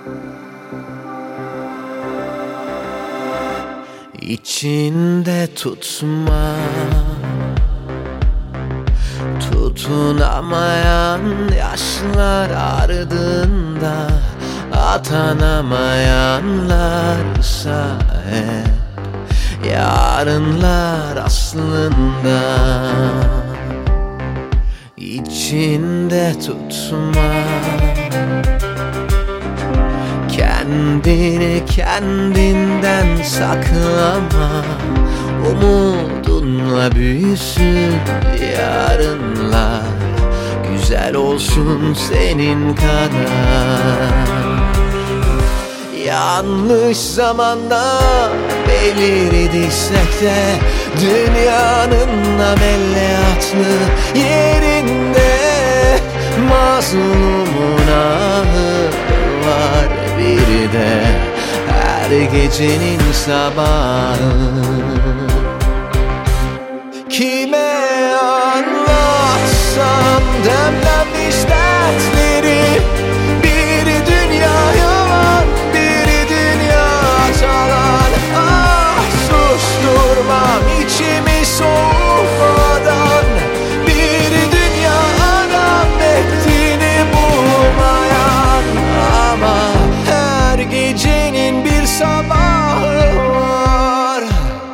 İçinde tutma, tutunamayan yaşlar ardında, atanamayanlarsa hep yarınlar aslında. İçinde tutma, kendini kendinden saklama. Umudunla büyüsün yarınlar, güzel olsun senin kadar. Yanlış zamanda belirdiysek de dünyanın ameliyatlı yerinde, mazlumun ahı var bir de her gecenin sabahı. Kime anlatsam demlenmiş dertleri, bir dünya yalan, bir dünya talan. Ah, susturmam içimi soğumadan, bir dünya adam ettiğini bulmayan. Ama her gecenin bir sabahı var.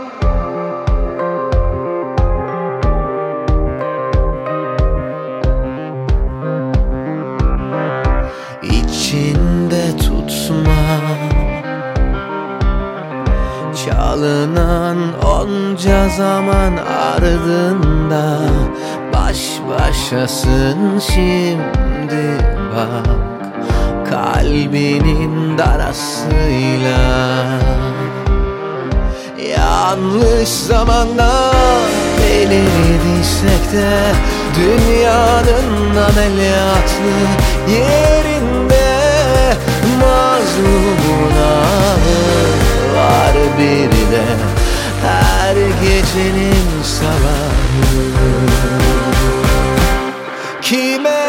İçinde tutma, çalınan onca zaman ardında, baş başasın şimdi bak kalbinin darasıyla. Yanlış zamanda belirdiysek de dünyanın ameliyatlı yerinde, mazlumun ahı var bir de her gecenin sabahı. Kime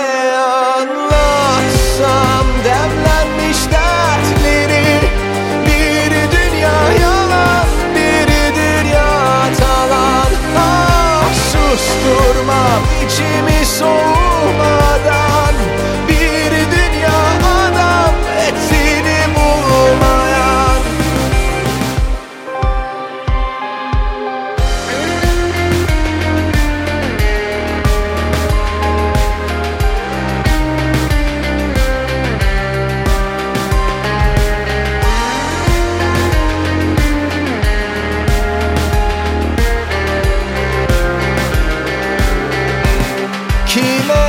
anlatsam demlenmiş dertleri, bir dünya yalan, bir dünya talan. Ah, susturmam içimi soğumadan, bir dünya adam ettiğini bulmayan. Kime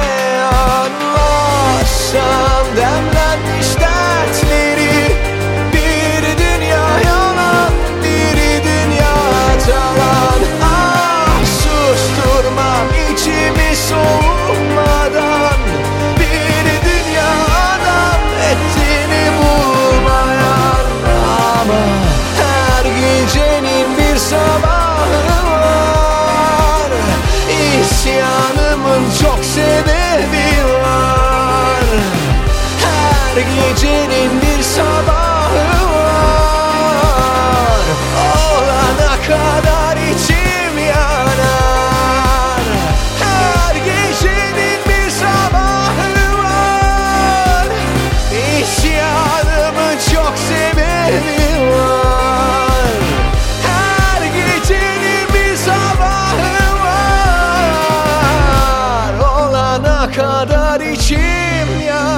anlatsam demlenmiş dertleri, bir dünya yalan, bir dünya talan. Ah, susturmam içimi soğumadan, bir dünya adam ettiğini bulmayan. Ama her gecenin bir sabahı var, İsyanımın çok sebebi var. Her gecenin bir sabahı var, olana kadar içim yanar. Her gecenin bir sabahı var, İsyanımın çok sebebi var. Her gecenin bir sabahı var, olana kadar içim yanar.